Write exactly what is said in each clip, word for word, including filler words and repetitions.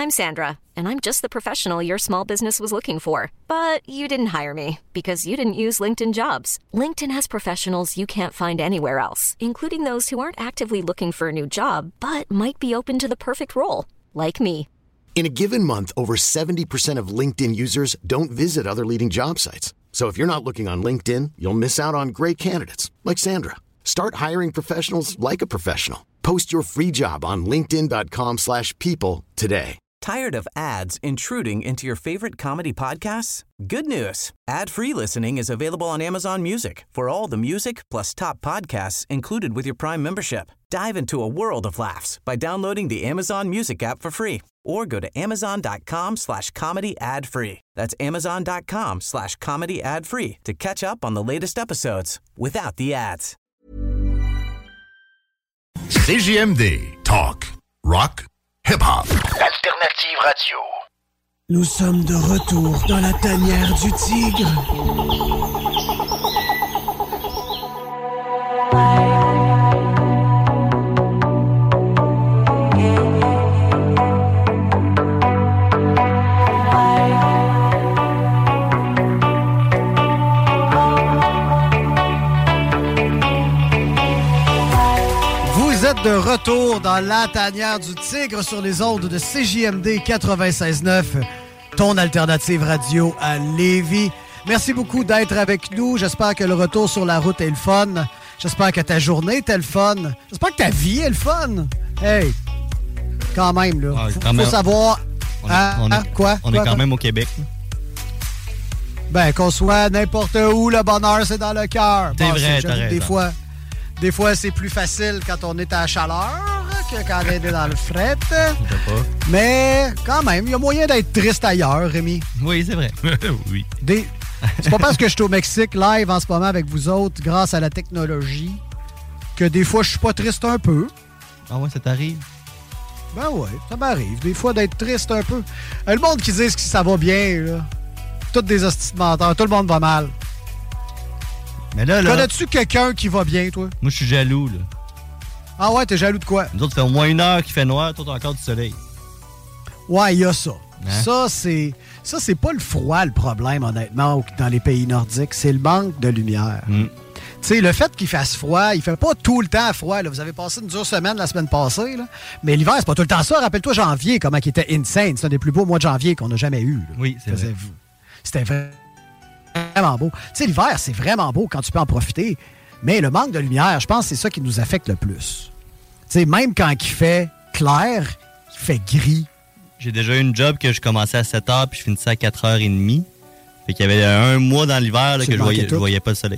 I'm Sandra, and I'm just the professional your small business was looking for. But you didn't hire me because you didn't use LinkedIn Jobs. LinkedIn has professionals you can't find anywhere else, including those who aren't actively looking for a new job, but might be open to the perfect role, like me. In a given month, over seventy percent of LinkedIn users don't visit other leading job sites. So if you're not looking on LinkedIn, you'll miss out on great candidates like Sandra. Start hiring professionals like a professional. Post your free job on linkedin.com slash people today. Tired of ads intruding into your favorite comedy podcasts? Good news. Ad-free listening is available on Amazon Music for all the music plus top podcasts included with your Prime membership. Dive into a world of laughs by downloading the Amazon Music app for free or go to amazon.com slash comedy ad free. That's amazon.com slash comedy ad free to catch up on the latest episodes without the ads. C J M D. Talk. Rock. Hip-hop. Alternative radio. Nous sommes de retour dans la tanière du tigre. Vous êtes de retour dans la tanière du tigre sur les ondes de C J M D quatre-vingt-seize neuf, ton alternative radio à Lévis. Merci beaucoup d'être avec nous. J'espère que le retour sur la route est le fun. J'espère que ta journée est le fun. J'espère que ta vie est le fun. Hey, quand même, là. Ouais, faut, quand faut même. savoir... On est, hein, on est, hein, quoi? On quoi, est quand quoi? même au Québec. Ben, qu'on soit n'importe où, le bonheur, c'est dans le cœur. C'est Bon, vrai, c'est- t'as j'avoue que Des raison. fois, des fois, c'est plus facile quand on est à la chaleur que quand on est dans le fret. Je sais pas. Mais quand même, il y a moyen d'être triste ailleurs, Rémi. Oui, c'est vrai. Oui. Des... C'est pas parce que je suis au Mexique live en ce moment avec vous autres, grâce à la technologie, que des fois, je suis pas triste un peu. Ah ouais, ça t'arrive? Ben ouais, ça m'arrive. Des fois, d'être triste un peu. Euh, Le monde qui dit que ça va bien, là. Toutes des hosties de menteurs. Tout le monde va mal. Mais là, là, Connais-tu quelqu'un qui va bien, toi? moi, je suis jaloux, là. Ah ouais, t'es jaloux de quoi? Nous autres, ça fait au moins une heure qu'il fait noir, toi, t'as encore du soleil. Ouais, il y a ça. Hein? Ça, c'est ça, c'est pas le froid le problème, honnêtement, au- dans les pays nordiques. C'est le manque de lumière. Mm. Tu sais, le fait qu'il fasse froid, il fait pas tout le temps froid. Là. Vous avez passé une dure semaine la semaine passée. Là. Mais l'hiver, c'est pas tout le temps ça. Rappelle-toi janvier, comment il était insane. C'est un des plus beaux mois de janvier qu'on a jamais eu. Là. Oui, c'est vrai. Faisait-vous. C'était vraiment beau. Tu sais, l'hiver, c'est vraiment beau quand tu peux en profiter. Mais le manque de lumière, je pense que c'est ça qui nous affecte le plus. Tu sais, même quand il fait clair, il fait gris. J'ai déjà eu une job que je commençais à sept heures puis je finissais à quatre heures trente. Fait qu'il y avait un mois dans l'hiver là, Tu que je manquais voyais, tout. je voyais pas le soleil.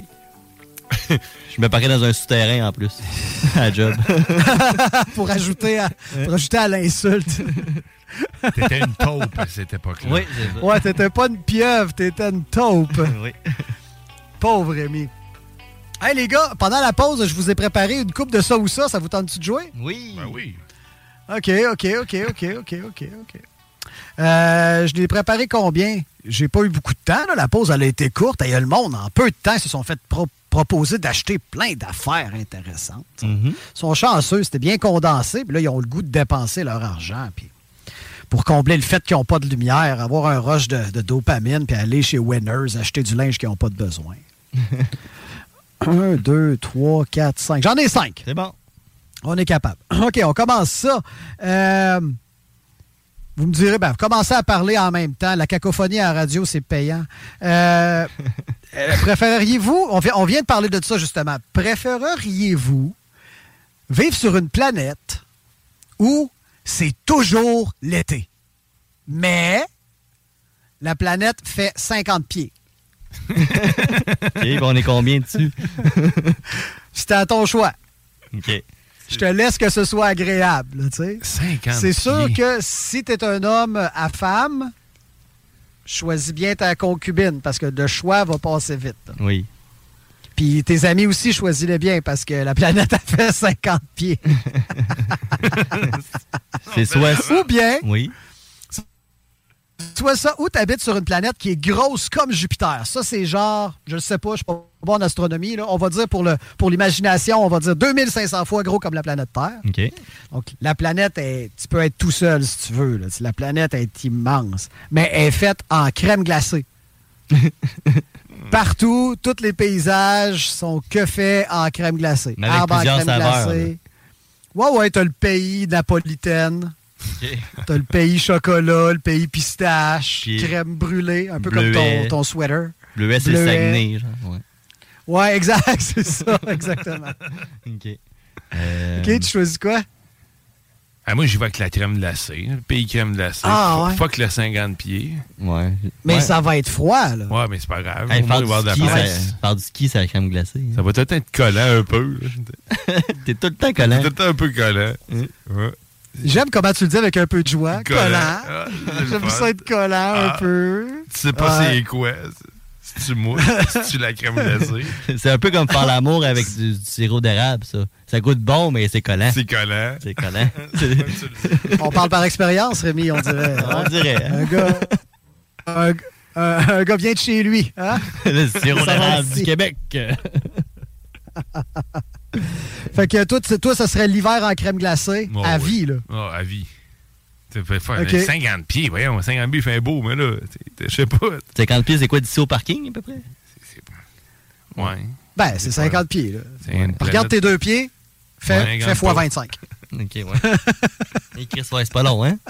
Je me parais dans un souterrain en plus. À la job. pour, ajouter à, pour ajouter à l'insulte. T'étais une taupe à cette époque-là. Oui, c'est ça. Ouais, t'étais pas une pieuvre, t'étais une taupe. Oui. Pauvre Rémi. Hey les gars, pendant la pause, je vous ai préparé une coupe de ça ou ça. Ça vous tente-tu de jouer? Oui. Ben oui. OK, OK, OK, OK, OK, OK, OK. Euh, je l'ai préparé combien? J'ai pas eu beaucoup de temps. Là. La pause, elle a été courte. Et le monde, en peu de temps, se sont fait pro- proposer d'acheter plein d'affaires intéressantes. Mm-hmm. Ils sont chanceux. C'était bien condensé. Puis là, ils ont le goût de dépenser leur argent. Puis pour combler le fait qu'ils n'ont pas de lumière, avoir un rush de, de dopamine, puis aller chez Winners, acheter du linge qu'ils n'ont pas de besoin. Un, deux, trois, quatre, cinq. J'en ai cinq. C'est bon. On est capable. OK, on commence ça. Euh, vous me direz, ben, commencez à parler en même temps. La cacophonie à la radio, c'est payant. Euh, euh, préféreriez-vous, on vient, on vient de parler de ça justement, préféreriez-vous vivre sur une planète où c'est toujours l'été, mais la planète fait cinquante pieds? OK, ben on est combien dessus? C'était à ton choix. OK. Je te laisse que ce soit agréable, là, tu sais. cinquante C'est sûr pieds. que si tu es un homme à femme, choisis bien ta concubine parce que le choix va passer vite. là. Oui. Puis tes amis aussi, choisis-les bien parce que la planète a fait cinquante pieds. C'est soit ça. Ou bien, Oui. soit ça, ou tu habites sur une planète qui est grosse comme Jupiter. Ça, c'est genre, je ne sais pas, je suis pas bon en astronomie, là, on va dire pour, le, pour l'imagination, on va dire deux mille cinq cents fois gros comme la planète Terre. OK. Donc, la planète, est, tu peux être tout seul si tu veux. Là. La planète est immense, mais elle est faite en crème glacée. Partout, tous les paysages sont que faits en crème glacée. Mais avec Arbres en plusieurs crème saveurs, glacée. Ouais, ouais, t'as le pays napolitaine. OK. T'as le pays chocolat, le pays pistache, Puis crème brûlée, un peu bleuet. comme ton, ton sweater. Bleuet, c'est le Bleuet. Saguenay, genre. Ouais. Ouais, exact, c'est ça, exactement. OK. Euh... OK, tu choisis quoi? Ah, moi, j'y vais avec la crème glacée. Le pays crème glacée. Ah, ouais. Fuck le cinquante pieds. Ouais. Mais ouais. ça va être froid, là. Ouais, mais c'est pas grave. Hey, Au faire, moins, il du va y avoir de ski, la ça, place. faire du ski, c'est la crème glacée. Ça va peut-être être collant un peu. là. T'es tout le temps collant. C'est tout le temps un peu collant. Mm. Ouais. J'aime comment tu le dis avec un peu de joie. Collant. Collant. Ah, c'est J'aime le ça fun. être collant Ah. un peu. Tu sais pas Ouais. c'est quoi. Si tu mouilles, si tu la crème glacée. C'est un peu comme faire l'amour avec du, du sirop d'érable, ça. Ça goûte bon, mais c'est collant. C'est collant. C'est collant. On parle par expérience, Rémi, on dirait. On hein? dirait. hein? Un gars. Un, un- un gars vient de chez lui. Hein? Le sirop Ça va d'érable aussi. du Québec. Fait que toi, tu- toi, ça serait l'hiver en crème glacée Oh, à oui. vie, là. Ah, à vie. Ça fait faire Ok. cinquante pieds. Voyons, cinquante pieds, il fait beau, mais là, je sais pas. cinquante pieds, c'est quoi d'ici au parking, à peu près? Ouais. Ben, c'est cinquante pieds, là. C'est une Regarde planète. tes deux pieds, fais, Ouais, fais regarde fois pas. vingt-cinq. OK, ouais. Et Chris, ouais, c'est pas long, hein?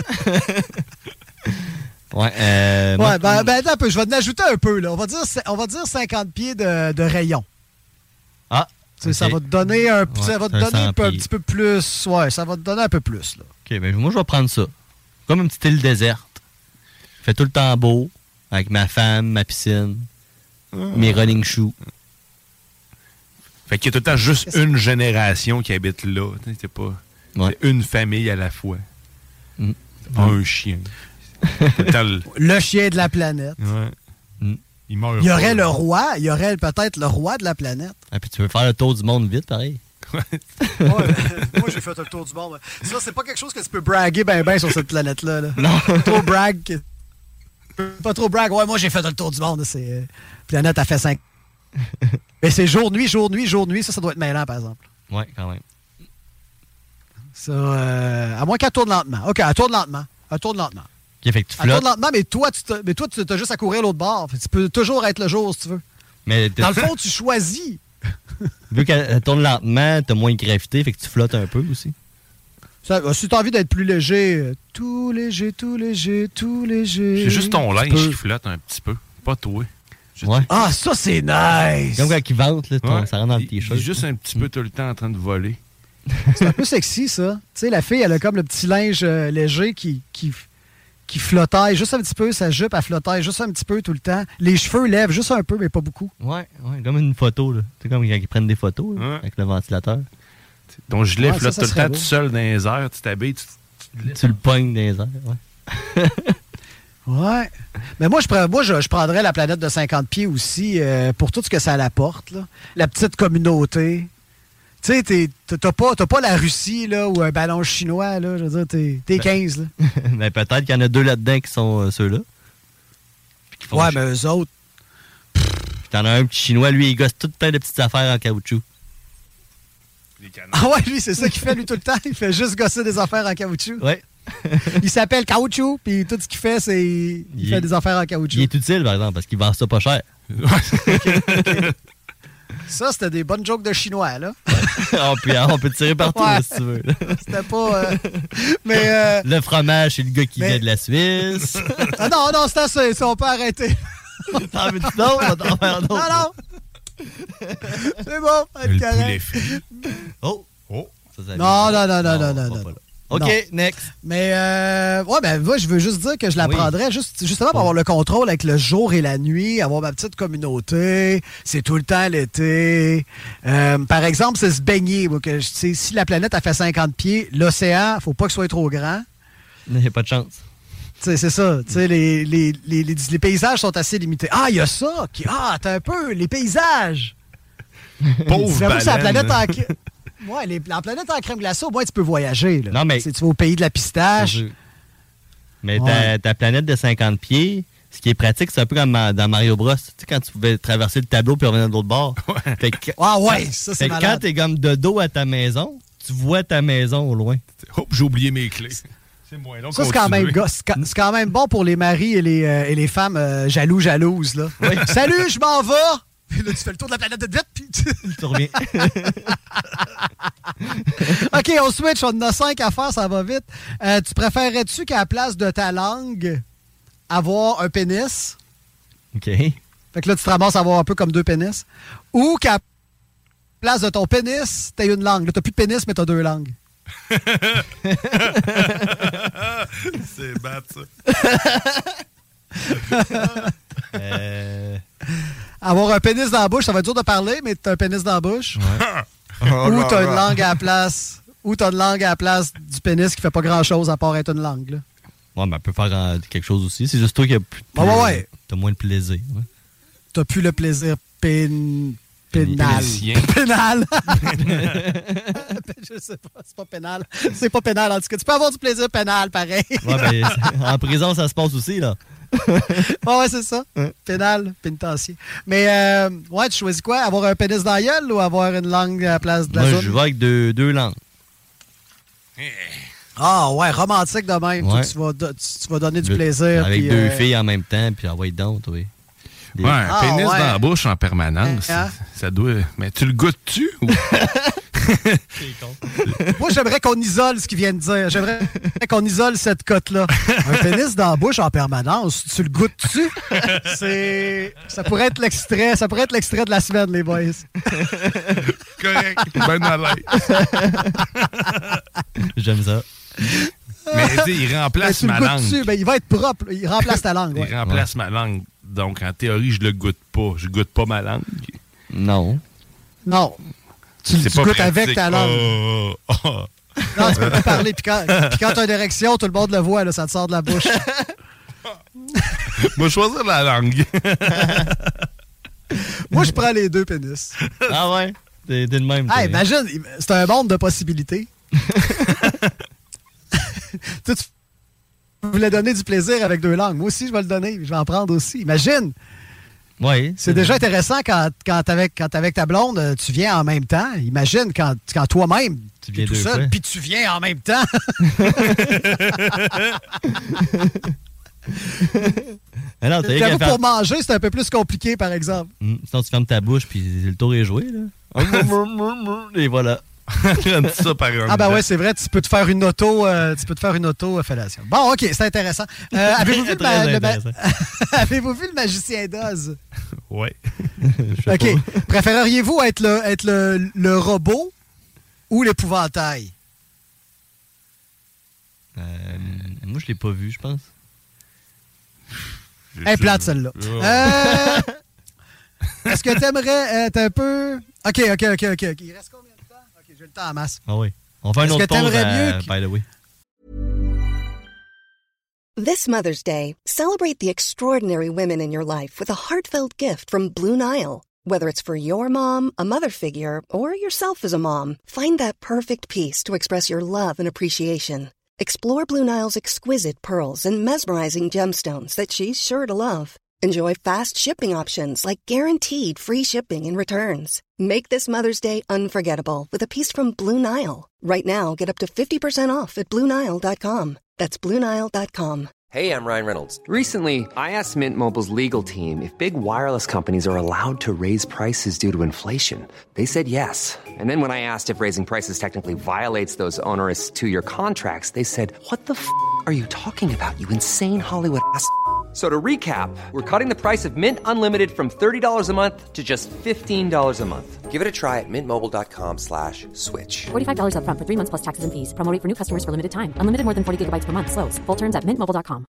ouais, euh... moi, Ouais, ben, ben, attends un peu, je vais en ajouter un peu, là. On va dire, on va dire cinquante pieds de, de rayon. Ah, Tu sais, Ça ok. va te donner un, ça va te un donner un, cent peu- un pieds. petit peu plus. Ouais, ça va te donner un peu plus, là. OK, ben moi, je vais prendre ça. Comme une petite île déserte. Fait tout le temps beau, avec ma femme, ma piscine, mes running shoes. Fait qu'il y a tout le temps juste une génération qui habite là. Tu sais, C'est pas Ouais. c'est une famille à la fois. Mm. C'est pas un chien. Tout le temps le- Le chien de la planète. Ouais. Mm. Il meurt Il y pas, aurait là. le roi, il y aurait peut-être le roi de la planète. Ah, puis tu veux faire le tour du monde vite, pareil? Ouais, moi, j'ai fait le tour du monde. Ça, c'est pas quelque chose que tu peux braguer ben ben sur cette planète-là. Là. Non. Pas trop brag. que- Pas trop brag. Ouais, moi, j'ai fait le tour du monde. C'est euh, planète a fait cinq. Mais c'est jour-nuit, jour-nuit, jour-nuit. Ça, ça doit être mêlant, par exemple. Ouais, quand même. Ça, euh, à moins qu'elle tourne lentement. OK, elle tourne lentement. Elle tourne lentement. OK, fait que tu Elle tourne flottes. lentement, mais toi, tu t'as- mais toi, tu as juste à courir l'autre bord. Fait que tu peux toujours être le jour, si tu veux. Mais t'as- Dans le fond, tu choisis. vu qu'elle elle tourne lentement, t'as moins de gravité, fait que tu flottes un peu aussi. Ça, si tu as envie d'être plus léger, euh, tout léger, tout léger, tout léger. C'est juste ton tu linge peux. qui flotte un petit peu. Pas toi. Juste- Ouais. Ah, ça, c'est nice! Comme quand il vente, là, ton- Ouais. ça rentre dans le Il- il est t-shirt. juste un petit peu tout le temps en train de voler. C'est un peu sexy, ça. Tu sais, la fille, elle a comme le petit linge euh, léger qui, qui, qui flottaille juste un petit peu. Sa jupe, elle flottaille juste un petit peu tout le temps. Les cheveux lèvent juste un peu, mais pas beaucoup. Ouais, ouais, comme une photo, là. C'est comme quand ils prennent des photos, là, Ouais. avec le ventilateur. Ton gilet Ouais, ça, flotte ça tout le serait temps beau. tout seul dans les airs. Tu t'habilles, tu Tu le pognes dans les airs, ouais. Ouais. Mais moi, je, prends- moi, je, je prendrais la planète de cinquante pieds aussi euh, pour tout ce que ça apporte. Là. La petite communauté. Tu sais, t'es- t'as pas, t'as pas la Russie là, ou un ballon chinois. Là, je veux dire, t'es, t'es quinze. Là. Mais peut-être qu'il y en a deux là-dedans qui sont euh, ceux-là. Puis qui font Ouais, chier. mais eux autres. Puis t'en as un petit chinois, lui, il gosse tout plein de petites affaires en caoutchouc. les canards. Ah ouais, lui, c'est ça qu'il fait, lui, tout le temps. Il fait juste gosser des affaires en caoutchouc. Ouais. Il s'appelle Caoutchouc, puis tout ce qu'il fait, c'est. Il, Il fait est- des affaires en caoutchouc. Il est utile, par exemple, parce qu'il vend ça pas cher. Ça, c'était des bonnes jokes de chinois, là. on, peut, on peut tirer partout, Ouais. là, si tu veux. là. C'était pas. euh, Mais. euh, Le fromage, c'est le gars qui Mais- vient de la Suisse. Ah non, non, c'est assez, ça, on peut arrêter. T'en veux-tu d'autres? On va t'en faire Non, d'autres. non. C'est bon, être Le correct. poulet frit. Oh! Oh. Ça, ça Non, vient. non, non, non, non, on non, va non. pas là. OK, Non. next. Mais, euh, ouais, ben, moi, je veux juste dire que je la Oui. prendrais juste, justement pour avoir le contrôle avec le jour et la nuit, avoir ma petite communauté. C'est tout le temps l'été. Euh, par exemple, c'est se baigner. Moi, que, je- tu sais, si la planète a fait cinquante pieds, l'océan, faut pas qu'il soit trop grand. Il n'y a pas de chance. Tu sais, c'est ça. Tu sais, les, les, les, les, les paysages sont assez limités. Ah, il y a ça. Qui, ah, t'as un peu, les paysages. Pauvre J'avoue que c'est la baleine. planète en crème. Ouais, les, la planète en crème glacée, au moins, tu peux voyager. Là. Non, mais- Tu sais, tu vas au pays de la pistache. Mais Ouais. ta, ta planète de cinquante pieds, Ce qui est pratique, c'est un peu comme dans Mario Bros. Tu sais, quand tu pouvais traverser le tableau puis revenir de l'autre bord. Ouais. Fait que, ah ouais, ça, c'est fait que malade. quand t'es comme de dos à ta maison, tu vois ta maison au loin. Hop, j'ai oublié mes clés. C'est moins long. Ça, c'est quand, même, c'est, quand, c'est quand même bon pour les maris et les, euh, et les femmes euh, jaloux, jalouses. Là. Oui. Salut, je m'en vais! Puis là, tu fais le tour de la planète de vite, puis tu... tu reviens. OK, on switch. On en a cinq à faire, ça va vite. Euh, tu préférerais-tu qu'à la place de ta langue, avoir un pénis? OK. Fait que là, tu te ramasses à avoir un peu comme deux pénis. Ou qu'à la place de ton pénis, t'as une langue. Là, t'as plus de pénis, mais t'as deux langues. C'est bad, ça. euh... Avoir un pénis dans la bouche, ça va être dur de parler, mais t'as un pénis dans la bouche. Ouais. Ou t'as une langue à la place. Ou t'as une langue à la place du pénis qui fait pas grand-chose à part être une langue. Là. Ouais, mais elle peut faire euh, quelque chose aussi. C'est juste toi qui as plus de ouais, ouais, ouais. T'as moins de plaisir. Ouais. T'as plus le plaisir pén... pénal. Pénal. Je sais pas, c'est pas pénal. C'est pas pénal, en tout cas. Tu peux avoir du plaisir pénal, pareil. Ouais, ben, en prison, ça se passe aussi, là. Ouais, ouais, c'est ça. Ouais. Pénal, pénitencier. Mais, euh, ouais, tu choisis quoi? Avoir un pénis dans la gueule ou avoir une langue à la place de la Moi, zone? je vais avec deux, deux langues. Ah, ouais, romantique de même. Ouais. Tu, tu, vas, tu, tu vas donner du Le, plaisir. Avec puis, deux euh... filles en même temps, puis envoyer donc, oui. Des... Ouais, un ah, pénis ouais. dans la bouche en permanence. Hein? Ça doit. Mais tu le goûtes-tu? Ou... Moi, j'aimerais qu'on isole ce qu'il vient de dire. J'aimerais qu'on isole cette cote-là. Un pénis dans la bouche en permanence, tu le goûtes-tu? C'est... Ça pourrait être l'extrait. Ça pourrait être l'extrait de la semaine, les boys. Correct. Ben à l'aise. J'aime ça. Mais tu sais, il remplace ma langue. Ben, il va être propre. Il remplace ta langue. Ouais. Il remplace ouais. ma langue. Donc, en théorie, je le goûte pas. Je goûte pas ma langue. Non. Non. Tu, tu goûtes avec ta langue. Oh, oh. Non, tu peux pas parler. Puis quand, puis quand tu as une érection, tout le monde le voit. Là, ça te sort de la bouche. Moi, je choisis la langue. Moi, je prends les deux pénis. Ah ouais? T'es, t'es de même. Hey, imagine, c'est un monde de possibilités. Tu voulais donner du plaisir avec deux langues. Moi aussi, je vais le donner. Je vais en prendre aussi. Imagine. Oui. C'est, c'est déjà vrai. Intéressant quand, quand avec, quand avec ta blonde, tu viens en même temps. Imagine quand, quand toi-même, tu viens tout seul, puis tu viens en même temps. Alors, j'avoue, pour manger, c'est un peu plus compliqué, par exemple. Mmh. Sinon, tu fermes ta bouche, puis le tour est joué. Là. Et voilà. Ça par ah ben ouais, c'est vrai, tu peux te faire une auto, euh, tu peux te faire une auto fellation. Bon, ok, c'est intéressant. Euh, avez-vous, vu ma, le ma... avez-vous vu le magicien d'Oz? Oui. Ok. Pas. Préféreriez-vous être le, être le, le robot ou l'épouvantail? Euh, moi, je l'ai pas vu, je pense. Elle est plate, celle-là. Oh. Euh, est-ce que t'aimerais être un peu... Ok, ok, ok, ok. Il reste combien? J'ai le temps en masse. Ah oui. On va faire une autre pause, uh, by the way. This Mother's Day, celebrate the extraordinary women in your life with a heartfelt gift from Blue Nile. Whether it's for your mom, a mother figure, or yourself as a mom, find that perfect piece to express your love and appreciation. Explore Blue Nile's exquisite pearls and mesmerizing gemstones that she's sure to love. Enjoy fast shipping options like guaranteed free shipping and returns. Make this Mother's Day unforgettable with a piece from Blue Nile. Right now, get up to fifty percent off at Blue Nile dot com. That's Blue Nile dot com. Hey, I'm Ryan Reynolds. Recently, I asked Mint Mobile's legal team if big wireless companies are allowed to raise prices due to inflation. They said yes. And then when I asked if raising prices technically violates those onerous two-year contracts, they said, what the f*** are you talking about, you insane Hollywood ass f- So to recap, we're cutting the price of Mint Unlimited from thirty dollars a month to just fifteen dollars a month. Give it a try at mintmobile.com slash switch. forty-five dollars up front for three months plus taxes and fees. Promo rate for new customers for limited time. Unlimited more than forty gigabytes per month. Slows full terms at mint mobile dot com.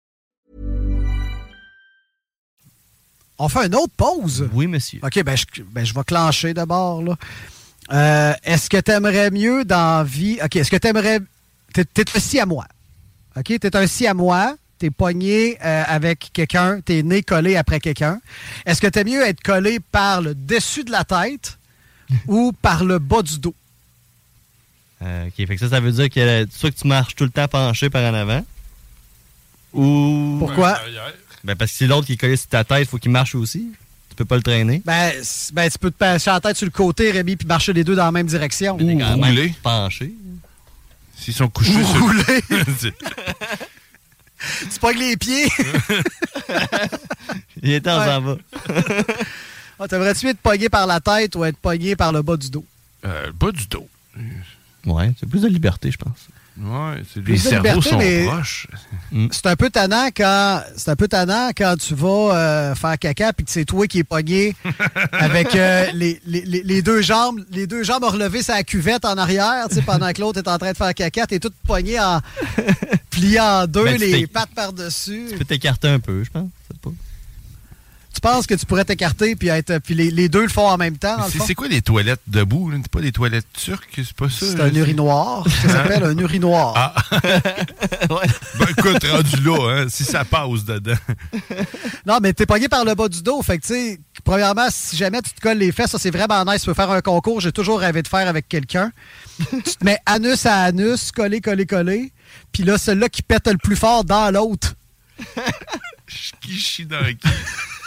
On fait une autre pause? Oui, monsieur. OK, ben je, ben, je vais clencher d'abord. Là. Euh, est-ce que tu aimerais mieux dans vie... OK, est-ce que tu aimerais... T'es, t'es un siamois. OK, t'es un siamois. T'es pogné euh, avec quelqu'un, t'es né collé après quelqu'un. Est-ce que t'aimes mieux être collé par le dessus de la tête ou par le bas du dos? Euh, OK, fait que ça, ça veut dire que soit que tu marches tout le temps penché par en avant, ou... Pourquoi? Ben, parce que si l'autre qui est collé sur ta tête, il faut qu'il marche aussi. Tu peux pas le traîner. Ben, ben tu peux te passer la tête sur le côté, Rémi, puis marcher les deux dans la même direction. Ou quand même rouler. Penché. S'ils sont couchés Ou sur... rouler. Tu pognes les pieds. Il est temps, Ouais. on s'en va. Ah, t'aimerais-tu être pogné par la tête ou être pogné par le bas du dos? Euh, le bas du dos. Ouais, c'est plus de liberté, je pense. Ouais, c'est, Plus les de cerveaux liberté, sont mais- proches. C'est un peu tannant quand c'est un peu tannant quand tu vas euh, faire caca puis que c'est toi qui es pogné avec euh, les, les, les, les deux jambes les deux jambes relevées sur la cuvette en arrière, tu sais, pendant que l'autre est en train de faire caca, t'es tout pogné en plié en deux, Ben, tu les t'es- pattes par-dessus. Tu peux t'écarter un peu, je pense. C'est pas... Tu penses que tu pourrais t'écarter puis être puis les, les deux le font en même temps, dans le C'est, fond? c'est quoi les toilettes debout? Là? C'est pas des toilettes turques? C'est pas ça? C'est là? un urinoir. Ça s'appelle un urinoir. Ah! Ben écoute, rendu là, hein, si ça passe dedans. Non, mais t'es pogné par le bas du dos. Fait que, tu sais, premièrement, si jamais tu te colles les fesses, ça, c'est vraiment nice. Tu peux faire un concours. J'ai toujours rêvé de faire avec quelqu'un. Tu te mets anus à anus, collé, collé, collé. Puis là, celui-là qui pète le plus fort dans l'autre. Qui chie dans le cul.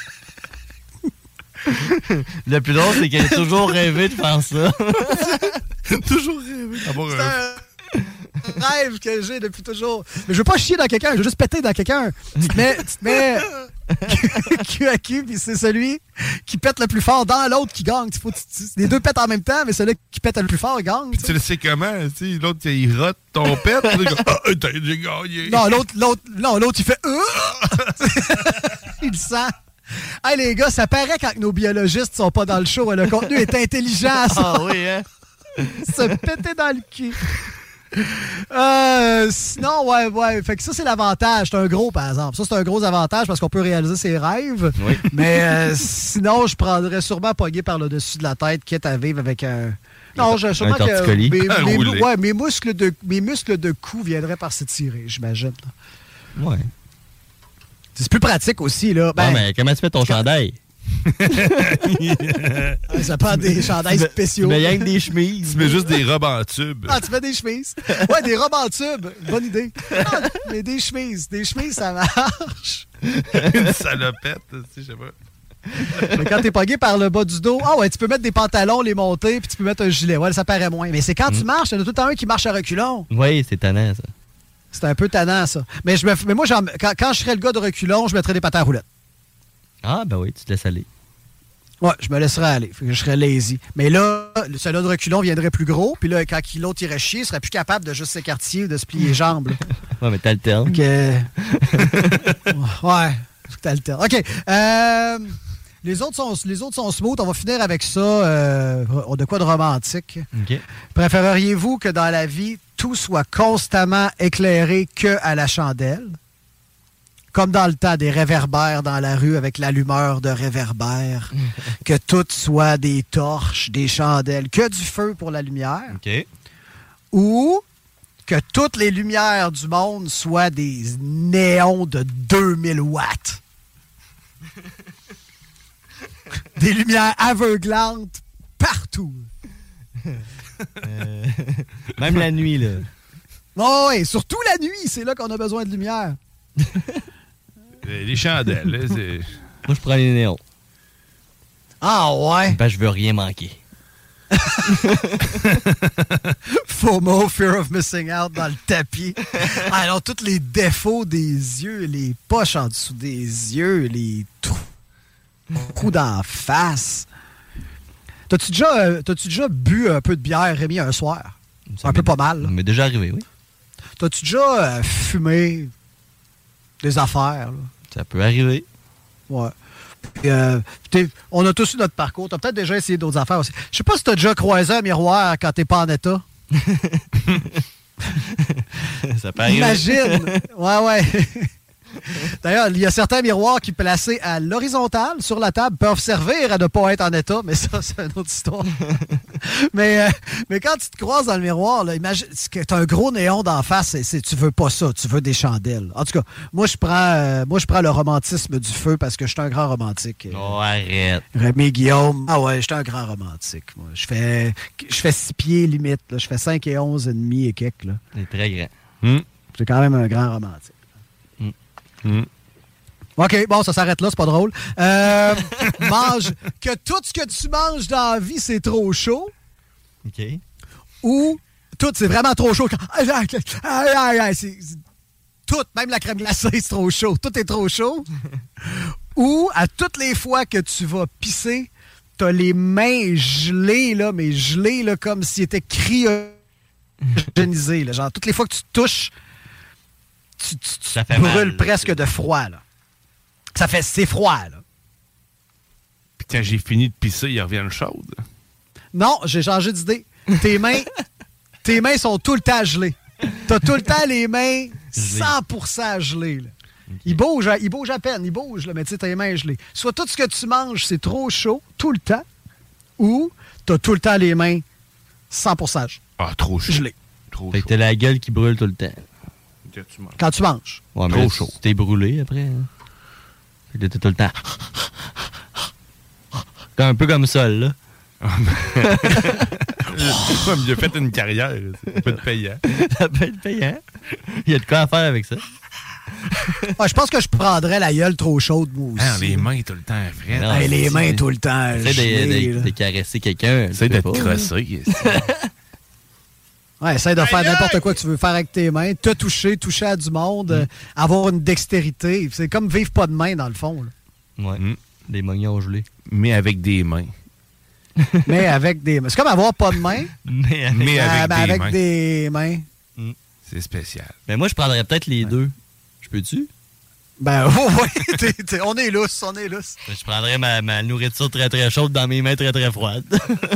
Le plus drôle, c'est qu'elle a toujours rêvé de faire ça. Toujours rêvé d'avoir C'est un... un rêve que j'ai depuis toujours. Mais je veux pas chier dans quelqu'un, je veux juste péter dans quelqu'un. Tu te mets, tu te mets cul à cul, puis c'est celui qui pète le plus fort dans l'autre qui gagne. Faut, tu, tu, les deux pètent en même temps, mais celui qui pète le plus fort gagne. Puis tu le sais comment? Tu sais, l'autre, il rote ton pète. Ah, t'as j'ai gagné. Non, l'autre, l'autre, non, l'autre, il fait euh! Il le sent. Hey, les gars, ça paraît quand nos biologistes sont pas dans le show. Le contenu est intelligent, ça. Ah oui, hein? Se péter dans le cul. Euh, sinon, ouais, ouais. Fait que ça, c'est l'avantage. C'est un gros, par exemple. Ça, c'est un gros avantage parce qu'on peut réaliser ses rêves. Oui. Mais euh, sinon, je prendrais sûrement pogné par le dessus de la tête, quitte à vivre avec un. Non, je sûrement Un torticolis. que mes, Un mes, roulé. ouais, mes muscles de mes muscles de cou viendraient par s'étirer, j'imagine. Ouais. C'est plus pratique aussi, là. Ben, Ouais, mais comment tu fais ton chandail? ça prend des chandails spéciaux. Mais rien que des chemises. Tu mets juste des robes en tube. Ah, tu mets des chemises. Ouais, des robes en tube. Bonne idée. Ah, mais des chemises. Des chemises, ça marche. Une salopette, tu sais, je sais pas. Mais quand t'es pogné par le bas du dos, ah ouais, tu peux mettre des pantalons, les monter, puis tu peux mettre un gilet. Ouais, ça paraît moins. Mais c'est quand tu marches, il y en a tout le temps un qui marche à reculons. Oui, c'est tannant, ça. C'est un peu tannant, ça. Mais, je me, mais moi, j'en- quand, quand je serais le gars de reculons, je mettrais des patins à roulettes. Ah, ben oui, tu te laisses aller. Ouais, je me laisserais aller. Fait que je serais lazy. Mais là, celui-là de reculons viendrait plus gros. Puis là, quand l'autre irait chier, il serait plus capable de juste s'écartiller ou de se plier les jambes. Là. Ouais, mais t'alternes. Donc, euh... ouais, t'alternes. OK. Euh... Les autres, sont, les autres sont smooth. On va finir avec ça. Euh... De quoi de romantique? OK. Préféreriez-vous que dans la vie, tout soit constamment éclairé que à la chandelle? Comme dans le temps des réverbères dans la rue avec l'allumeur de réverbères, que tout soit des torches, des chandelles, que du feu pour la lumière, OK. ou que toutes les lumières du monde soient des néons de deux mille watts. Des lumières aveuglantes partout. Euh, même la nuit, là. Oh, oui, surtout la nuit, c'est là qu'on a besoin de lumière. Les chandelles, là, c'est... Moi, je prends les néons. Ah ouais? Ben, je veux rien manquer. FOMO, Fear of Missing Out dans le tapis. Alors, tous les défauts des yeux, les poches en dessous des yeux, les trous, trous d'en face. T'as-tu déjà, euh, t'as-tu déjà bu un peu de bière, Rémi, un soir? Ça un peu m'est- pas mal. Ça m'est déjà arrivé, oui. T'as-tu déjà euh, fumé des affaires? Là? Ça peut arriver. Ouais. Puis, euh, t'es- on a tous eu notre parcours. T'as peut-être déjà essayé d'autres affaires aussi. Je sais pas si t'as déjà croisé un miroir quand t'es pas en état. Ça peut arriver. Imagine! Ouais, ouais. D'ailleurs, il y a certains miroirs qui, placés à l'horizontale sur la table, peuvent servir à ne pas être en état, mais ça, c'est une autre histoire. mais, euh, mais quand tu te croises dans le miroir, là, imagine que tu as un gros néon d'en face, c'est, c'est, tu veux pas ça, tu veux des chandelles. En tout cas, moi, je prends, euh, moi, je prends le romantisme du feu parce que je suis un grand romantique. Oh, arrête. Rémi Guillaume. Ah ouais, je suis un grand romantique. Moi. Je fais je fais six pieds limite. Là. Je fais cinq et onze et demi et quelques. Là. C'est très grand. Mm. C'est quand même un grand romantique. Mm. OK, bon, ça s'arrête là, c'est pas drôle. Euh, mange, que tout ce que tu manges dans la vie, c'est trop chaud. OK. Ou tout, c'est vraiment trop chaud. Aïe, aïe, aïe, aïe, c'est, c'est, tout, même la crème glacée, c'est trop chaud. Tout est trop chaud. Ou, à toutes les fois que tu vas pisser, t'as les mains gelées, là, mais gelées, là, comme si étaient cryogénisées. Là. Genre, toutes les fois que tu touches, tu, tu, tu ça fait brûles mal, presque là, de froid, là. Ça fait, c'est froid, là. Puis quand j'ai fini de pisser, ils reviennent chaudes. Non, j'ai changé d'idée. Tes mains, tes mains sont tout le temps gelées. T'as tout le temps les mains cent pour cent gelées, là. Okay. Ils bougent, ils bougent à peine, ils bougent, là, mais tu sais, tes mains gelées. Soit tout ce que tu manges, c'est trop chaud, tout le temps, ou t'as tout le temps les mains cent pour cent ah, trop chaud. gelées. Trop fait chaud. Que t'as la gueule qui brûle tout le temps. Quand tu manges. Quand tu manges. Ouais, mais trop là, chaud. T'es brûlé après. Hein. Fait que t'es tout le temps. T'es un peu comme ça, là. J'ai fait une carrière. Ça peut être payant. Ça peut être payant. Il y a de quoi à faire avec ça. Ah, je pense que je prendrais la gueule trop chaude, moi aussi. Ah, les mains tout le temps frais. Non, hey, les mains tout le temps. Essaye de, de, de caresser quelqu'un. Essaye de te crosser. Ouais, essaye de faire n'importe quoi que tu veux faire avec tes mains, te toucher, toucher à du monde, mm. euh, avoir une dextérité. C'est comme vivre pas de main, dans le fond. Là. Ouais, mm. Des moignons gelés. Mais avec des mains. Mais avec des mains. C'est comme avoir pas de main, mais avec, mais avec, euh, ben des, avec mains. des mains. Mm. C'est spécial. Mais moi, je prendrais peut-être les ouais. deux. Je peux-tu? Ben oui, t'es, t'es, on est lousse, on est lousse. Je prendrais ma, ma nourriture très très chaude dans mes mains très très froides.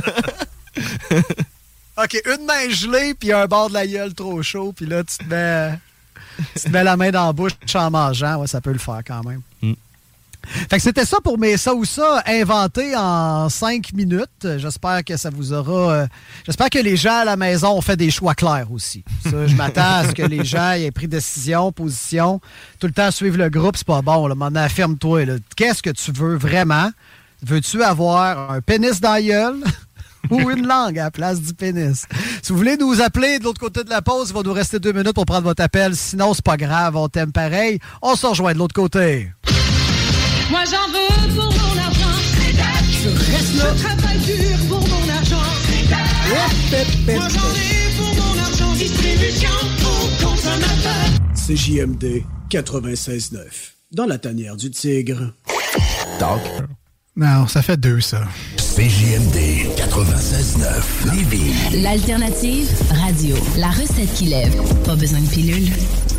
OK, une main gelée, puis un bord de la gueule trop chaud, puis là, tu te mets, tu te mets la main dans la bouche en mangeant. Ouais, ça peut le faire quand même. Mm. Fait que c'était ça pour mes ça ou ça, inventé en cinq minutes. J'espère que ça vous aura... Euh, j'espère que les gens à la maison ont fait des choix clairs aussi. Ça, je m'attends à ce que les gens aient pris décision, position. Tout le temps suivre le groupe, c'est pas bon. Là. Maintenant, affirme-toi. Là. Qu'est-ce que tu veux vraiment? Veux-tu avoir un pénis dans la gueule? Ou une langue à la place du pénis. Si vous voulez nous appeler de l'autre côté de la pause, il va nous rester deux minutes pour prendre votre appel. Sinon, c'est pas grave, on t'aime pareil. On se rejoint de l'autre côté. Moi, j'en veux pour mon argent. Je reste là. Je travaille dur pour mon argent. Moi, j'en ai pour mon argent. Distribution aux consommateurs. C J M D quatre-vingt-seize neuf. Dans la tanière du tigre. Talk. Non, ça fait deux, ça. C J M D quatre-vingt-seize neuf. Lévis. L'alternative radio. La recette qui lève. Pas besoin de pilule.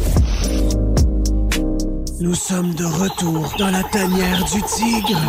Nous sommes de retour dans la tanière du tigre.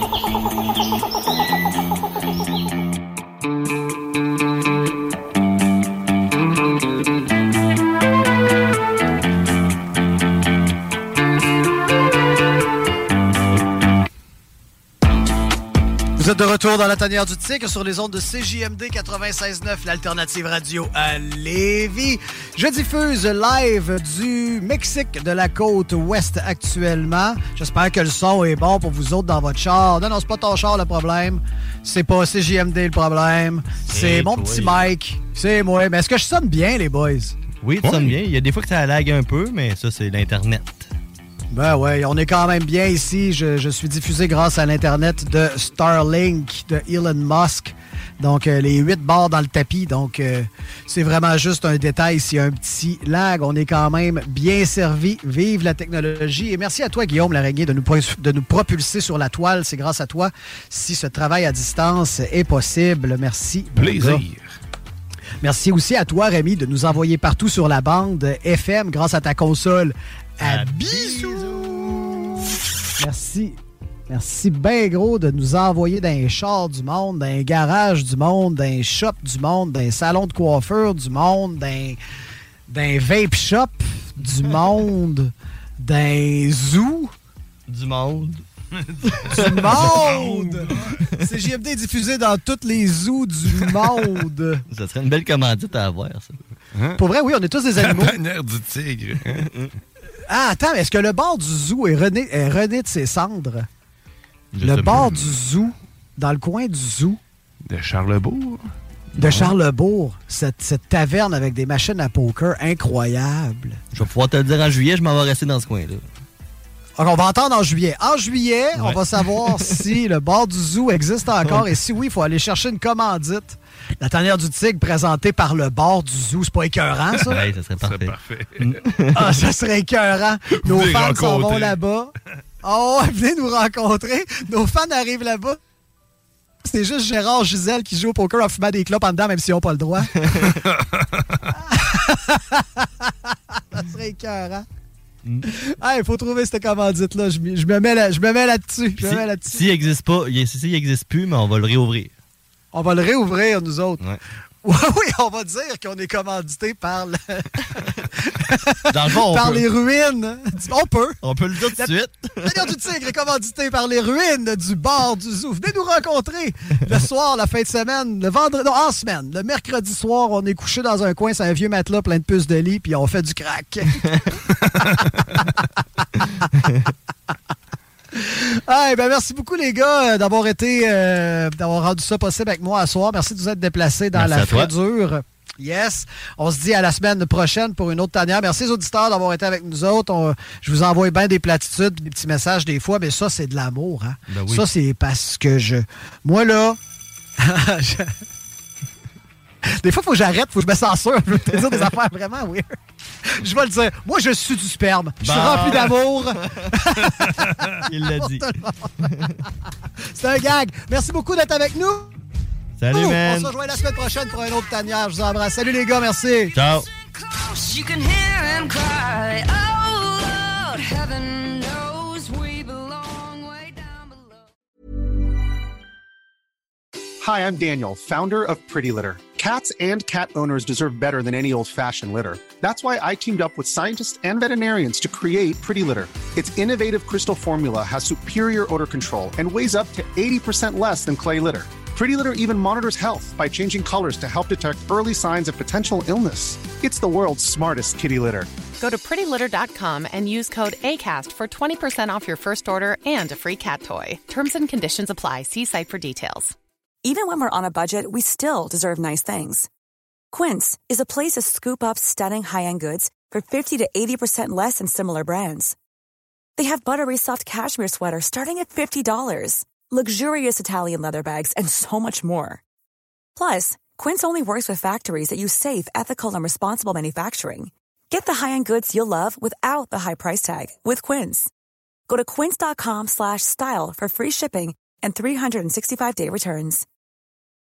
Vous êtes de retour dans la tanière du tigre sur les ondes de C J M D quatre-vingt-seize neuf, l'alternative radio à Lévis. Je diffuse live du Mexique de la côte ouest actuellement. J'espère que le son est bon pour vous autres dans votre char. Non, non, c'est pas ton char le problème. C'est pas C J M D le problème. C'est hey, mon toi. petit Mike. C'est moi. Mais est-ce que je sonne bien, les boys? Oui, tu sonnes bien. Il y a des fois que ça lag un peu, mais ça, c'est l'Internet. Ben ouais, on est quand même bien ici. Je, je suis diffusé grâce à l'Internet de Starlink de Elon Musk. Donc, euh, les huit barres dans le tapis. Donc, euh, c'est vraiment juste un détail s'il y a un petit lag. On est quand même bien servi. Vive la technologie. Et merci à toi, Guillaume Laraignée, de nous, de nous propulser sur la toile. C'est grâce à toi si ce travail à distance est possible. Merci. Plaisir. Merci aussi à toi, Rémi, de nous envoyer partout sur la bande F M grâce à ta console. À bisous! Merci. Merci bien gros de nous envoyer dans les chars du monde, dans les garages du monde, dans les shops du monde, dans les salons de coiffure du monde, dans, dans les vape shops du monde, dans les zoos du monde. Du monde! C J M D est diffusé dans tous les zoos du monde. Ça serait une belle commandite à avoir, ça. Hein? Pour vrai, oui, on est tous des animaux. La bannière du tigre. Ah, attends, est-ce que le bord du zoo est rené, est rené de ses cendres? Je le bord pas. du zoo, dans le coin du zoo. De Charlebourg? De ouais. Charlebourg. Cette, cette taverne avec des machines à poker incroyable. Je vais pouvoir te le dire en juillet, je m'en vais rester dans ce coin-là. Donc, on va entendre en juillet. En juillet, Ouais. on va savoir si le bar du zoo existe encore et si oui, il faut aller chercher une commandite. La tanière du tigre présentée par le bar du zoo. C'est pas écœurant, ça? Ouais, ça serait parfait. parfait. Ah, ça serait écœurant. Nos Venez fans s'en vont rencontrer. là-bas. Oh, venez nous rencontrer. Nos fans arrivent là-bas. C'est juste Gérard Gisèle qui joue au poker en fumant des clopes en dedans, même s'ils n'ont pas le droit. Ça serait écœurant. Il hey, faut trouver cette commandite-là. Je, m'y- je me mets là, je me mets là-dessus. Je me Si- mets là-dessus. S'il n'existe pas, il- s'il n'existe plus, mais on va le réouvrir. On va le réouvrir, nous autres. Ouais. Oui, oui, on va dire qu'on est commandité par, le... Dans le fond, on par peut. les ruines. On peut. On peut le dire tout de suite. La tanière du tigre est commandité par les ruines du bar du zoo. Venez nous rencontrer le soir, la fin de semaine, le vendredi, non, en semaine. Le mercredi soir, on est couché dans un coin, c'est un vieux matelas plein de puces de lit, puis on fait du crack. Hey, ben merci beaucoup les gars euh, d'avoir été euh, d'avoir rendu ça possible avec moi à soir. Merci de vous être déplacés dans Merci la à toi. fraîdure. Yes. On se dit à la semaine prochaine pour une autre tanière. Merci aux auditeurs d'avoir été avec nous autres. On- je vous envoie bien des platitudes, des petits messages des fois, mais ça, c'est de l'amour. Hein? Ben oui. Ça, c'est parce que je... Moi, là... je- Des fois, il faut que j'arrête, il faut que je me censure. Je veux te dire des affaires vraiment weird. Je vais le dire. Moi, je suis du sperme. Je suis Bon. rempli d'amour. Il l'a dit. C'est un gag. Merci beaucoup d'être avec nous. Salut, Oh, man. on se rejoint la semaine prochaine pour un autre tanière. Je vous embrasse. Salut les gars, merci. Ciao. You can hear him cry. Oh Lord, heaven knows we belong way down below. Hi, I'm Daniel, founder of Pretty Litter. Cats and cat owners deserve better than any old-fashioned litter. That's why I teamed up with scientists and veterinarians to create Pretty Litter. Its innovative crystal formula has superior odor control and weighs up to eighty percent less than clay litter. Pretty Litter even monitors health by changing colors to help detect early signs of potential illness. It's the world's smartest kitty litter. Go to pretty litter dot com and use code ACAST for twenty percent off your first order and a free cat toy. Terms and conditions apply. See site for details. Even when we're on a budget, we still deserve nice things. Quince is a place to scoop up stunning high-end goods for fifty to eighty percent less than similar brands. They have buttery soft cashmere sweaters starting at fifty dollars, luxurious Italian leather bags, and so much more. Plus, Quince only works with factories that use safe, ethical, and responsible manufacturing. Get the high-end goods you'll love without the high price tag with Quince. Go to quince dot com slash style for free shipping and three sixty-five day returns.